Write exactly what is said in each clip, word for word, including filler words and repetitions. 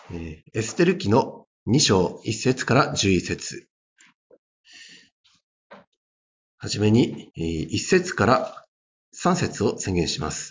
えーエステル記のに章いち節からじゅういち節。はじめに、えーいち節からさん節を宣言します。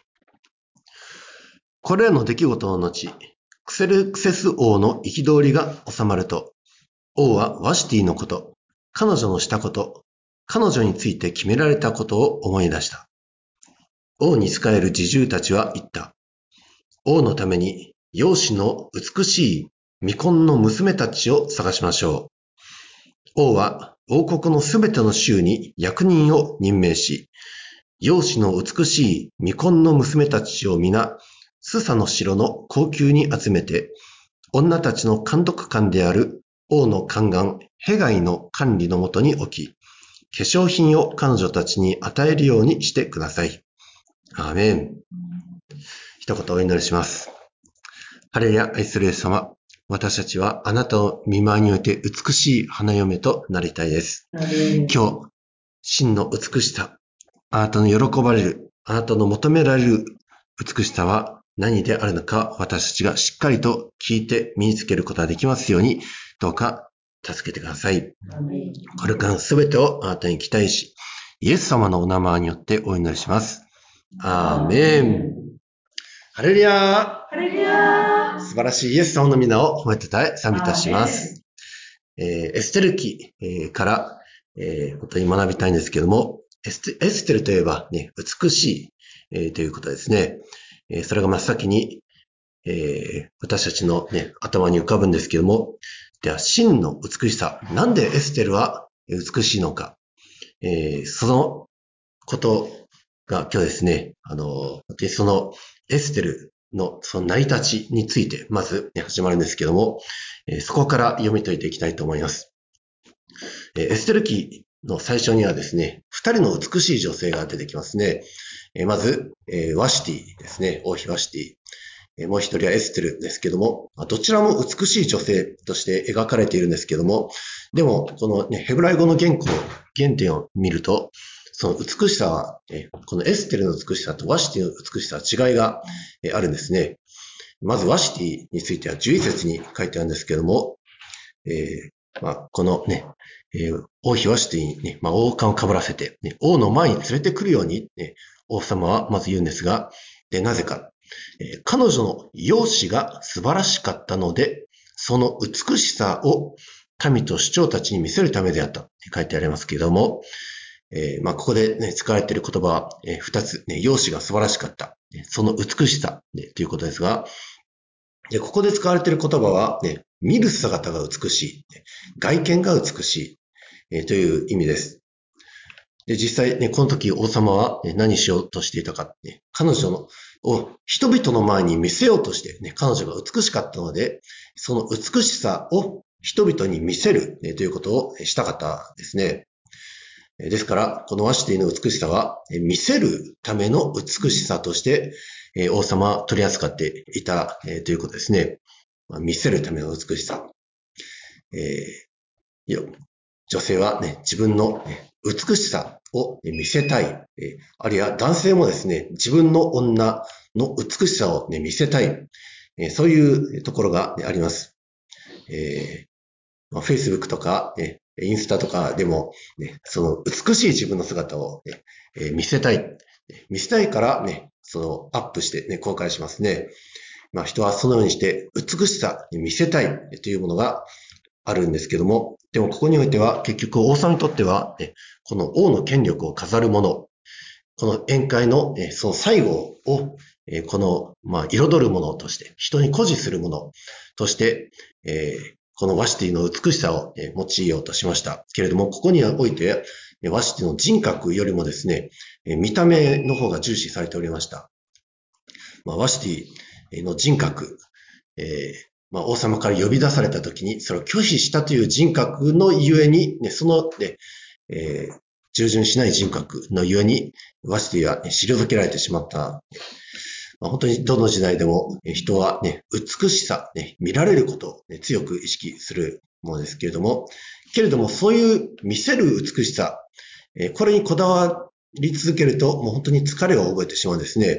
これらの出来事の後、クセルクセス王の憤りが収まると、王はワシティのこと、彼女のしたこと、彼女について決められたことを思い出した。王に仕える侍従たちは言った。王のために容姿の美しい未婚の娘たちを探しましょう。王は王国のすべての州に役人を任命し、容姿の美しい未婚の娘たちを皆、スサの城の後宮に集めて、女たちの監督官である王の宦官ヘガイの管理のもとに置き、化粧品を彼女たちに与えるようにしてください。アーメン。一言お祈りします。ハレルヤ、愛するイエス様。私たちはあなたを見舞いにおいて美しい花嫁となりたいです。今日、真の美しさ、あなたの喜ばれる、あなたの求められる美しさは何であるのか、私たちがしっかりと聞いて身につけることができますように、どうか助けてください。これからのすべてをあなたに期待し、イエス様のお名前によってお祈りします。アーメン。ハレルヤハレルヤ素晴らしいイエス様の皆を褒めてたえ賛美いたします。えー、エステル記、えー、から、えー、本当に学びたいんですけども、エステ、エステルといえばね、美しい、えー、ということですね。えー、それが真っ先に、えー、私たちのね、頭に浮かぶんですけども、では、真の美しさ。なんでエステルは美しいのか。えー、そのことが今日ですね、あの、そのエステルのその成り立ちについて、まず、ね、始まるんですけども、えー、そこから読み解いていきたいと思います。えー、エステル記の最初にはですね、二人の美しい女性が出てきますね。えー、まず、えー、ワシティですね、王妃ワシティ。えー、もう一人はエステルですけども、どちらも美しい女性として描かれているんですけども、でも、この、ね、ヘブライ語の原稿、原点を見ると、その美しさは、このエステルの美しさとワシティの美しさは違いがあるんですね。まずワシティについてはじゅういち節に書いてあるんですけども、えーまあ、このね、えー、王妃ワシティに、ね、まあ、王冠を被らせて、ね、王の前に連れてくるように、ね、王様はまず言うんですが、でなぜか、えー、彼女の容姿が素晴らしかったので、その美しさを神と首長たちに見せるためであったって書いてありますけれども、えー、まあ、ここで、ね、使われている言葉は、えー、二つ、ね、容姿が素晴らしかった。その美しさ、ね、ということですが、で、ここで使われている言葉は、ね、見る姿が美しい。外見が美しい。えー、という意味です。で、実際ね、この時王様は、ね、何しようとしていたか、ね、彼女のを人々の前に見せようとして、ね、彼女が美しかったので、その美しさを人々に見せる、ね、ということをしたかったですね。ですから、このワシティの美しさは、見せるための美しさとして、王様は取り扱っていたということですね。見せるための美しさ。えー、女性はね、自分の美しさを見せたい。あるいは男性もですね、自分の女の美しさを見せたい。そういうところがあります。えー、Facebook とか、インスタとかでも、ね、その美しい自分の姿を、ねえー、見せたい。見せたいからね、そのアップして、ね、公開しますね。まあ人はそのようにして美しさに見せたいというものがあるんですけども、でもここにおいては結局王様にとっては、ね、この王の権力を飾るもの、この宴会のその最後をこの、まあ、彩るものとして、人に誇示するものとして、えーこのワシティの美しさを用いようとしました。けれども、ここにおいて、ワシティの人格よりもですね、見た目の方が重視されておりました。まあ、ワシティの人格、えーまあ、王様から呼び出されたときに、それを拒否したという人格のゆえに、ね、その、ねえー、従順しない人格のゆえに、ワシティは、ね、退けられてしまった。まあ、本当にどの時代でも人はね、美しさ、ね、見られることを、ね、強く意識するものですけれども、けれどもそういう見せる美しさ、えー、これにこだわり続けると、もう本当に疲れを覚えてしまうんですね。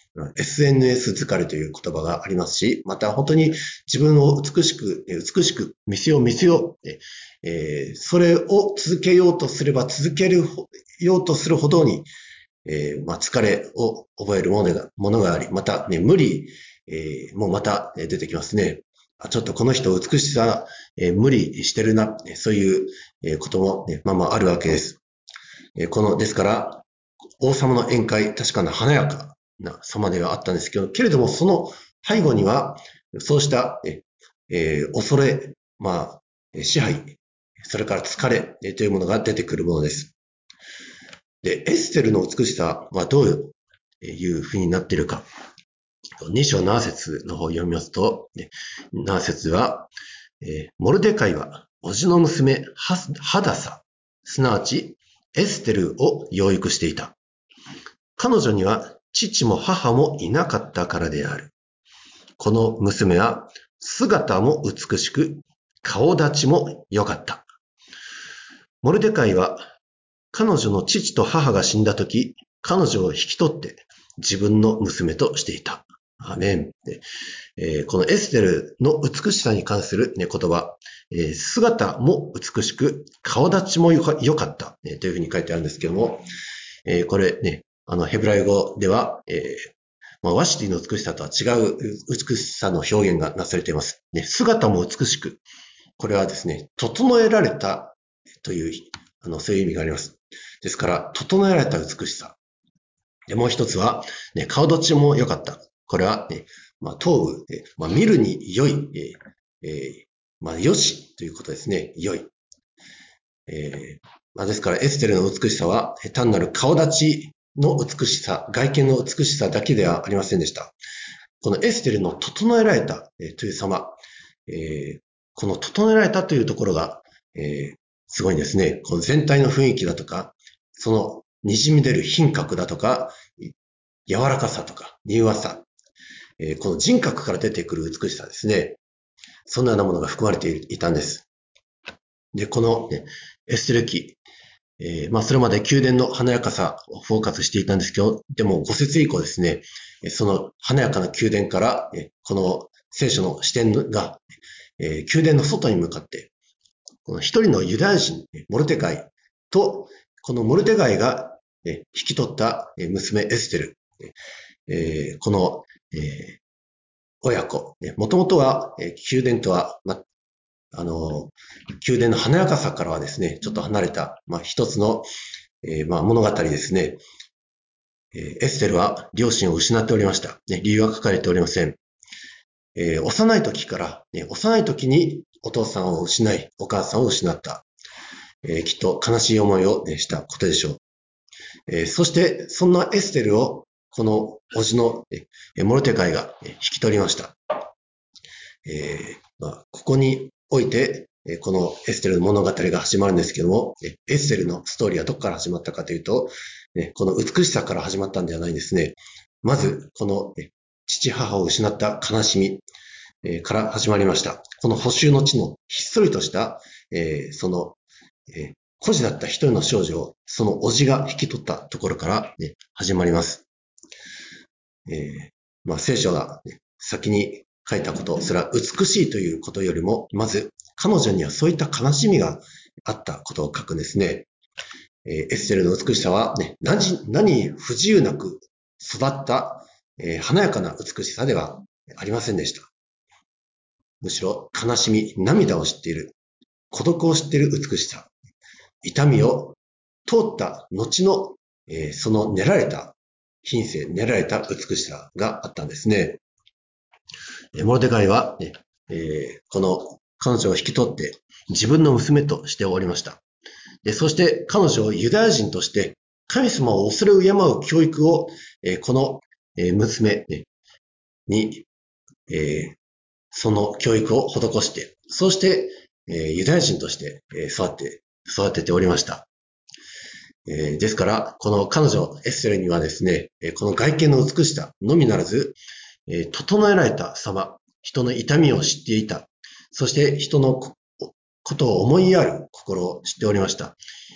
エスエヌエス 疲れという言葉がありますし、また本当に自分を美しく、美しく見せよう見せよう、えー、それを続けようとすれば続けるようとするほどに、えーまあ、疲れを覚えるものが、ものがあり、また、ね、無理、えー、もうまた出てきますね。ちょっとこの人美しさ、えー、無理してるな、そういうことも、ね、まあまああるわけです。えー、この、ですから、王様の宴会、確かな華やかな様ではあったんですけど、けれどもその背後には、そうした、えー、恐れ、まあ、支配、それから疲れというものが出てくるものです。で、エステルの美しさはどういうふうになっているか。に章なな節の方を読みますと、なな節は、モルデカイは、叔父の娘、ハダサ、すなわち、エステルを養育していた。彼女には父も母もいなかったからである。この娘は姿も美しく、顔立ちも良かった。モルデカイは彼女の父と母が死んだとき、彼女を引き取って自分の娘としていた。アメン。えー、このエステルの美しさに関する、ね、言葉、えー、姿も美しく、顔立ちも良かった、ね、というふうに書いてあるんですけども、えー、これね、あのヘブライ語では、えーまあ、ワシティの美しさとは違う美しさの表現がなされています。ね、姿も美しく、これはですね、整えられたという、あの、そういう意味があります。ですから、整えられた美しさ。で、もう一つは、ね、顔立ちも良かった。これは、ね、まあ、頭部、まあ、見るに良い、えーえー、まあ、良しということですね。良い。えーまあ、ですから、エステルの美しさは、単なる顔立ちの美しさ、外見の美しさだけではありませんでした。このエステルの整えられた、えー、という様、えー、この整えられたというところが、えー、すごいんですね。この全体の雰囲気だとか、その滲み出る品格だとか、柔らかさとか、柔和さ、えー、この人格から出てくる美しさですね。そんなようなものが含まれていたんです。で、この、ね、エステル記、えー、まあ、それまで宮殿の華やかさをフォーカスしていたんですけど、でもご節以降ですね、その華やかな宮殿から、この聖書の視点が、えー、宮殿の外に向かって、この一人のユダヤ人、モルテカイと、このモルテカイが引き取った娘エステル、えー、この、えー、親子、もともとは宮殿とは、ま、あの、宮殿の華やかさからはですね、ちょっと離れた、まあ、一つの、えー、まあ、物語ですね。エステルは両親を失っておりました。ね、理由は書かれておりません。えー、幼い時から、ね、幼い時にお父さんを失い、お母さんを失った。えー、きっと悲しい思いを、ね、したことでしょう。えー、そして、そんなエステルを、この叔父の、えー、モルテカイが引き取りました。えーまあ、ここにおいて、このエステルの物語が始まるんですけども、エステルのストーリーはどこから始まったかというと、この美しさから始まったんではないんですね。まず、この父母を失った悲しみから始まりました。この補修の地のひっそりとした、その、孤児だった一人の少女を、その叔父が引き取ったところから始まります。えーまあ、聖書が先に書いたこと、それは美しいということよりも、まず彼女にはそういった悲しみがあったことを書くんですね。えー、エステルの美しさは、ね、何, 何不自由なく育った、えー、華やかな美しさではありませんでした。むしろ悲しみ、涙を知っている、孤独を知っている美しさ、痛みを通った後の、えー、その練られた品性、練られた美しさがあったんですね。モルデカイは、ねえー、この彼女を引き取って自分の娘としておりました。でそして彼女をユダヤ人として神様を恐れ敬う教育を、えー、この、えー、娘、ね、に、えー、その教育を施して、そして、えー、ユダヤ人として、えー、育て、育てておりました。えー、ですから、この彼女、エステルにはですね、この外見の美しさのみならず、えー、整えられた様、人の痛みを知っていた。そして人のことを思いやる心を知っておりました。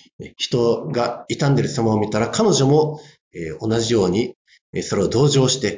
人が傷んでいる様を見たら彼女も、えー、同じようにそれを同情して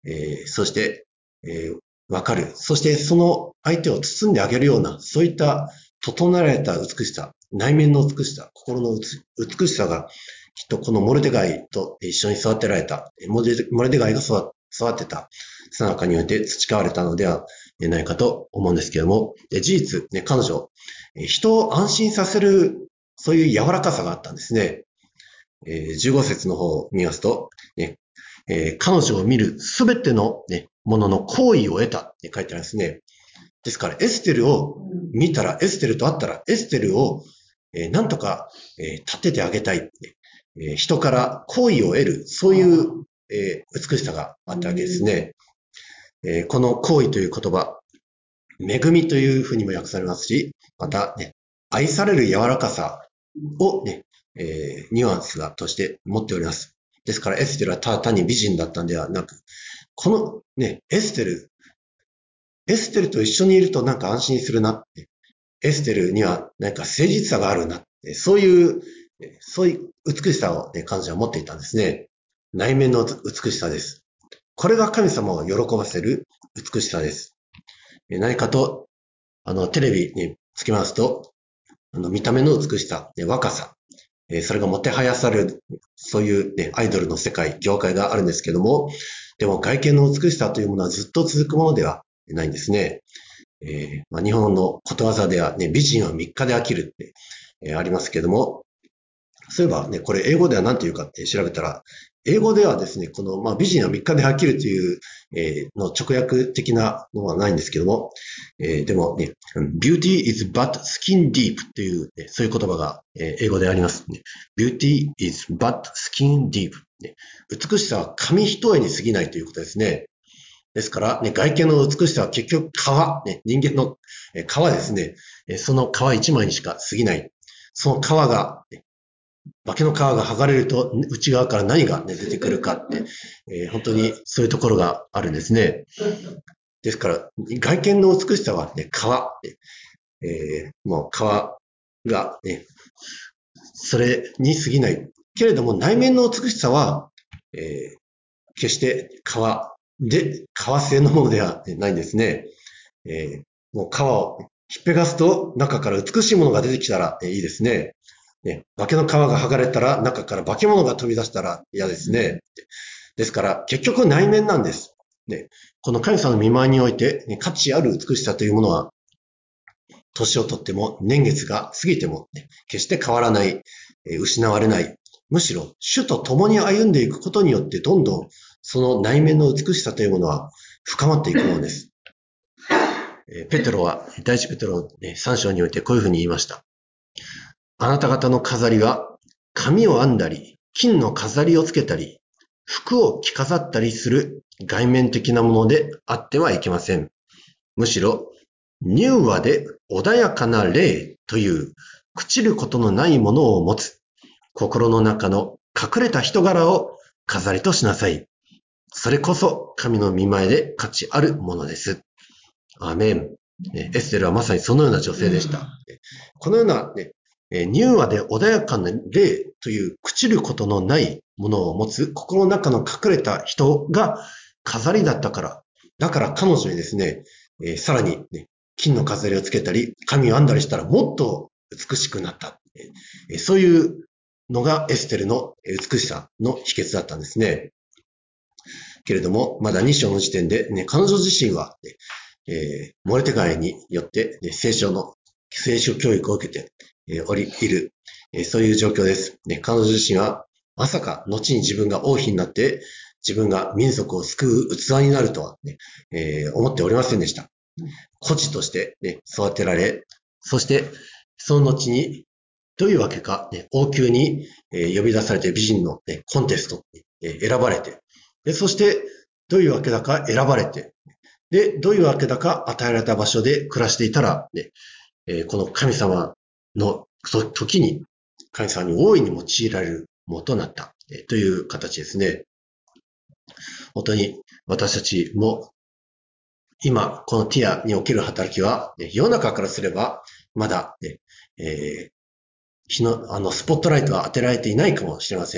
えー、そして、えー、わかる。そしてその相手を包んであげるような、そういった整えられた美しさ、内面の美しさ、心の美しさが、きっとこのモルデガイと一緒に育てられた、モルデガイが育てたさなかにおいて培われたのではないかと思うんですけれども、事実、ね、彼女、人を安心させる、そういう柔らかさがあったんですね。じゅうご節の方を見ますと、ねえー、彼女を見るすべての、ね、ものの好意を得たって書いてあるんですね。ですから、エステルを見たら、エステルと会ったら、エステルを、えー、なんとか、えー、立ててあげたい、えー。人から好意を得る、そういう、えー、美しさがあったわけですね。えー、この好意という言葉、恵みというふうにも訳されますし、また、ね、愛される柔らかさを、ねえー、ニュアンスがとして持っております。ですから、エステルはただ単に美人だったんではなく、このね、エステル、エステルと一緒にいるとなんか安心するなって。エステルにはなんか誠実さがあるなって。そういう、そういう美しさを、ね、彼女は持っていたんですね。内面の美しさです。これが神様を喜ばせる美しさです。何かと、あの、テレビにつけますと、あの、見た目の美しさ、若さ、それがもてはやされる、そういう、ね、アイドルの世界、業界があるんですけども、でも外見の美しさというものはずっと続くものではないんですね。えーまあ、日本のことわざでは、ね、美人はみっかで飽きるって、えー、ありますけども、そういえばね、これ英語では何て言うかって調べたら、英語ではですね、この、まあ、美人はみっかで飽きるという、えー、の直訳的なのはないんですけども、えー、でもね、beauty is but skin deep という、ね、そういう言葉が、えー、英語であります、ね。beauty is but skin deep、ね。美しさは紙一重に過ぎないということですね。ですから、ね、外見の美しさは結局皮、ね、人間の皮ですね。その皮一枚にしか過ぎない。その皮が、ね、化けの皮が剥がれると内側から何が、ね、出てくるかって、えー、本当にそういうところがあるんですね。ですから、外見の美しさは、ね、皮、えー、もう皮が、ね、それに過ぎない。けれども内面の美しさは、えー、決して皮で、皮製のものではないんですね。えー、もう皮をひっぺがすと中から美しいものが出てきたらいいですね。ね、化けの皮が剥がれたら中から化け物が飛び出したら嫌ですね。ですから結局内面なんです。ね、この神様の見舞いにおいて、ね、価値ある美しさというものは年をとっても年月が過ぎても、ね、決して変わらない、失われない。むしろ主と共に歩んでいくことによってどんどんその内面の美しさというものは深まっていくものです。ペテロは第一ペテロさん章においてこういうふうに言いました。あなた方の飾りは紙を編んだり、金の飾りをつけたり、服を着飾ったりする外面的なものであってはいけません。むしろ柔和で穏やかな霊という朽ちることのないものを持つ心の中の隠れた人柄を飾りとしなさい。それこそ神の御前で価値あるものです。アーメン。エステルはまさにそのような女性でした。このような、ね、柔和で穏やかな霊という朽ちることのないものを持つ心の中の隠れた人が飾りだったから、だから彼女にですね、えー、さらに、ね、金の飾りをつけたり、髪を編んだりしたらもっと美しくなった。えー、そういうのがエステルの美しさの秘訣だったんですね。けれども、まだに章の時点で、ね、彼女自身は、ね、えー、モルテガイによって、ね、聖書の、聖書教育を受けて、えー、おり、いる、えー、そういう状況です。ね、彼女自身は、まさか、後に自分が王妃になって、自分が民族を救う器になるとは、ね、えー、思っておりませんでした。孤児として、ね、育てられ、そして、その後に、どういうわけか、ね、王宮に、えー、呼び出されて美人の、ね、コンテストに、えー、選ばれて、で、そして、どういうわけだか選ばれて、で、どういうわけだか与えられた場所で暮らしていたら、ね、えー、この神様の時に、神様に大いに用いられるものとなった、えー、という形ですね。本当に私たちも、今、このティアにおける働きは、ね、世の中からすれば、まだ、ね、えー、日の、あの、スポットライトは当てられていないかもしれません。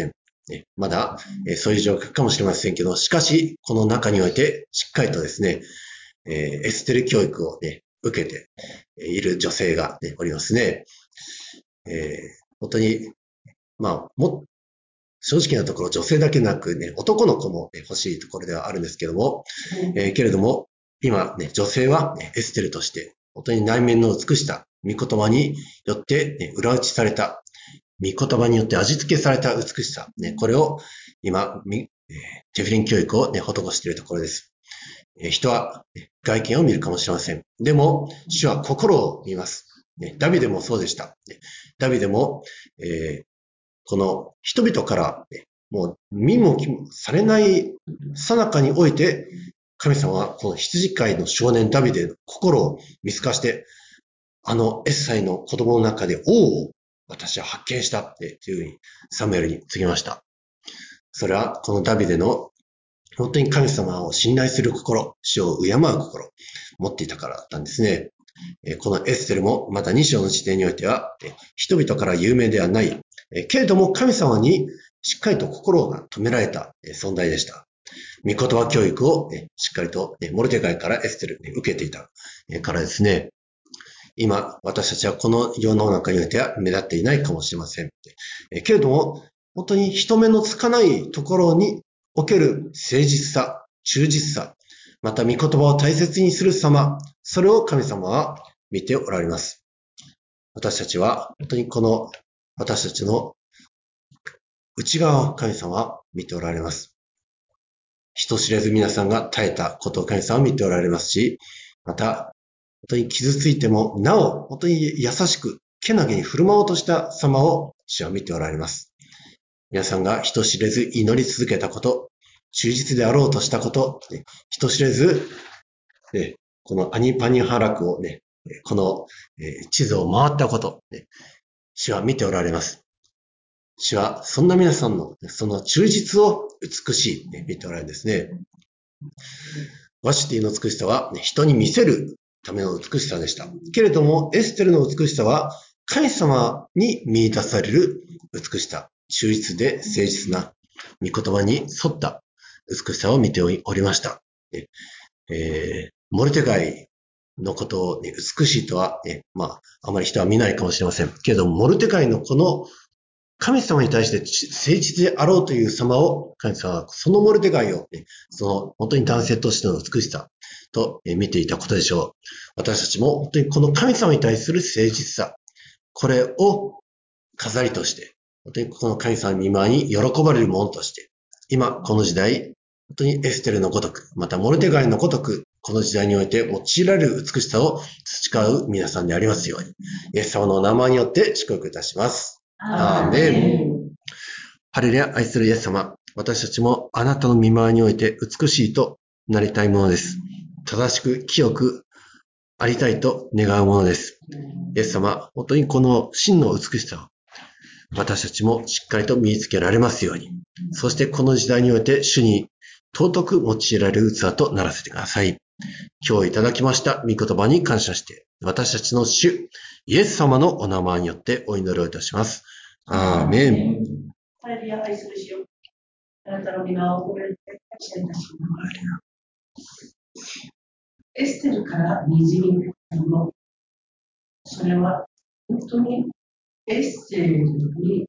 ね、まだ、えーそういう状況かもしれませんけど、しかし、この中において、しっかりとですね、えーエステル教育をね、受けている女性が、ね、おりますね。えー本当に、まあ、も、正直なところ女性だけなくね、男の子も、ね、欲しいところではあるんですけども、えーけれども、今ね、女性は、ね、エステルとして、本当に内面の美しさ、御言葉によって、ね、裏打ちされた、御言葉によって味付けされた美しさ、ね、これを今、みえーテフリン教育をね、施しているところです。えー人は、ね外見を見るかもしれません。でも、主は心を見ます。ね、ダビデもそうでした。ねダビデも、えーこの人々から、ね、もう見も気もされない最中において、神様はこの羊飼いの少年ダビデの心を見透かして、あのエッサイの子供の中で王を私は発見したっていうふうにサムエルに告げました。それはこのダビデの本当に神様を信頼する心、主を敬う心を持っていたからだったんですね。このエステルもまたに章の時点においては、人々から有名ではない、けれども神様にしっかりと心が止められた存在でした。御言葉教育をしっかりとモルデカイからエステルに受けていたからですね。今、私たちはこの世の中においては目立っていないかもしれません。けれども、本当に人目のつかないところにおける誠実さ、忠実さ、また御言葉を大切にする様、それを神様は見ておられます。私たちは本当にこの私たちの内側を神様は見ておられます。人知れず皆さんが耐えたことを神様は見ておられますし、また本当に傷ついてもなお本当に優しくけなげに振る舞おうとした様を主は見ておられます。皆さんが人知れず祈り続けたこと、忠実であろうとしたこと、人知れず、ね、このアニパニハラクをね、この地図を回ったこと、ね、主は見ておられます。主はそんな皆さんのその忠実を美しい、ね、見ておられるんですね。ワシュティの美しさは、ね、人に見せるための美しさでした。けれども、エステルの美しさは神様に見出される美しさ。忠実で誠実な御言葉に沿った美しさを見ておりました。えー、モルテガイのことを、ね、美しいとは、ね、まあ、あまり人は見ないかもしれません。けれども、モルテガイのこの神様に対して誠実であろうという様を、神様はそのモルテガイを、ね、その本当に男性としての美しさと見ていたことでしょう。私たちも本当にこの神様に対する誠実さ、これを飾りとして、本当にこの神様の御前に喜ばれるものとして、今この時代、本当にエステルのごとく、またモルテガイのごとく、この時代において用いられる美しさを培う皆さんでありますように、イエス様のお名前によって祝福いたします。アーメン。ハレルヤ、愛するイエス様、私たちもあなたの御前において美しいとなりたいものです。正しく清くありたいと願うものです。イエス様、本当にこの真の美しさを私たちもしっかりと身につけられますように。そしてこの時代において主に尊く用いられる器とならせてください。今日いただきました御言葉に感謝して、私たちの主、イエス様のお名前によってお祈りをいたします。アーメン。 ハレルヤ、愛する主よ、あなたの皆を褒めて感謝いたします。エステルからにじみ出たもの、それは本当にエステルに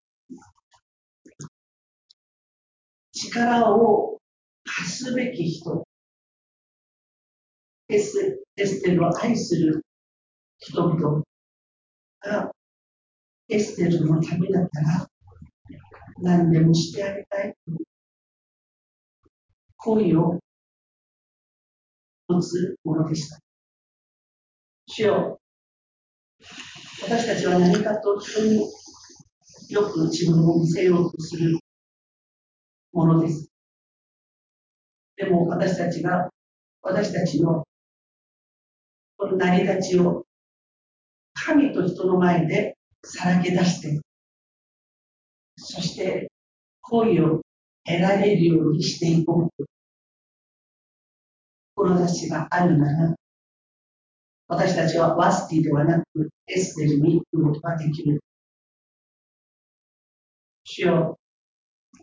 力を貸すべき人、エスエステルを愛する人々がエステルのためだったら何でもしてあげたいと恋を持つものでした。主よ、私たちは何かと人によく自分を見せようとするものです。でも私たちが私たちのこの成り立ちを神と人の前でさらけ出して、そして恋を得られるようにしていこうと志があるなら、私たちはワスティではなくエステルに行くことができる。主よ、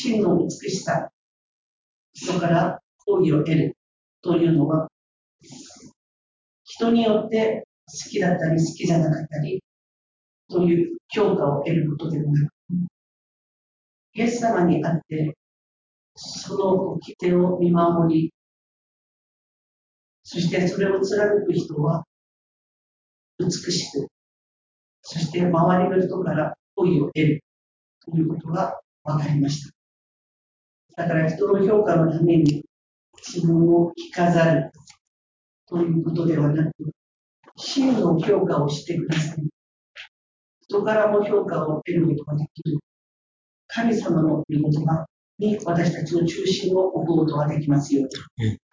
真の美しさ、人から好意を得るというのは、人によって好きだったり好きじゃなかったりという評価を得ることではなく、イエス様にあって、その掟を見守り、そしてそれを貫く人は美しく、そして周りの人から好意を得るということが分かりました。だから人の評価のために自分を着飾るということではなく、真の評価をしてください。人からも評価を得ることができる神様の御言葉に私たちの中心を置くことができますように。うん、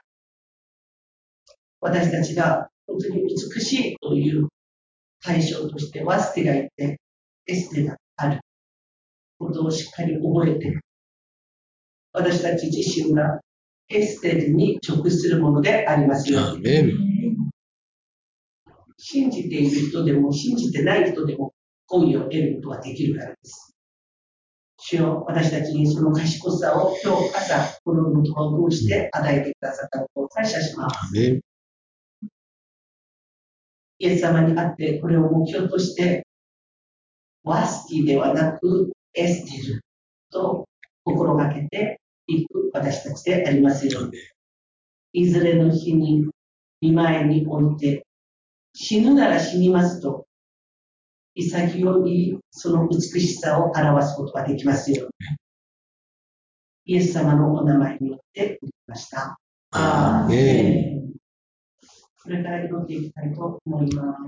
私たちが本当に美しいという対象としてワステがいて、エステがあることをしっかり覚えて、私たち自身がエステルに直するものでありますように。信じている人でも信じてない人でも好意を得ることができるからです。主よ、私たちにその賢さを今日朝、この言葉を通して与えてくださったことを感謝します。イエス様にあってこれを目標として、ワスティではなくエステルと心がけていく私たちでありますように。いずれの日に見舞いにおいて、死ぬなら死にますと、潔いその美しさを表すことができますように。イエス様のお名前によって祈りました。アーメン。それから祈っていきたいと思います。